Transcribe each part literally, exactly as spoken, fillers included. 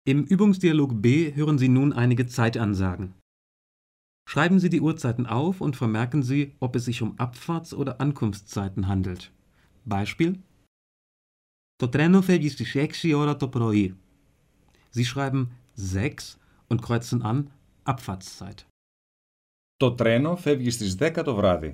Im Übungsdialog B hören Sie nun einige Zeitansagen. Schreiben Sie die Uhrzeiten auf und vermerken Sie, ob es sich um Abfahrts- oder Ankunftszeiten handelt. Beispiel: Το τρένο φεύγει στις έξι ώρα το πρωί. Sie schreiben sechs und kreuzen an Abfahrtszeit. Το τρένο φεύγει στις δέκα το βράδυ.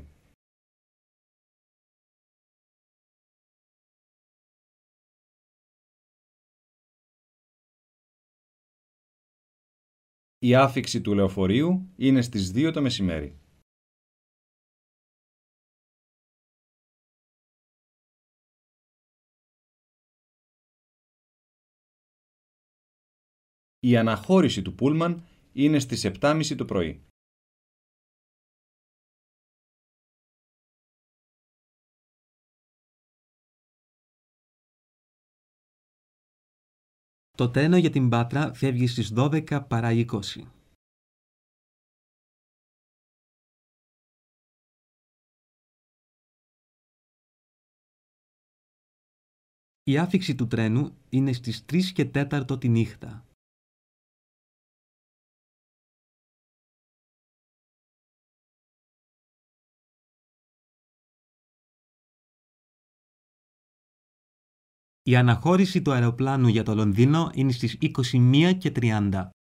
Η άφιξη του λεωφορείου είναι στις δύο το μεσημέρι. Η αναχώρηση του πούλμαν είναι στις επτά και μισή το πρωί. Το τρένο για την Πάτρα φεύγει στις δώδεκα παρά είκοσι. Η άφιξη του τρένου είναι στις τρεις και τέταρτο τη νύχτα. Η αναχώρηση του αεροπλάνου για το Λονδίνο είναι στις είκοσι μία και τριάντα.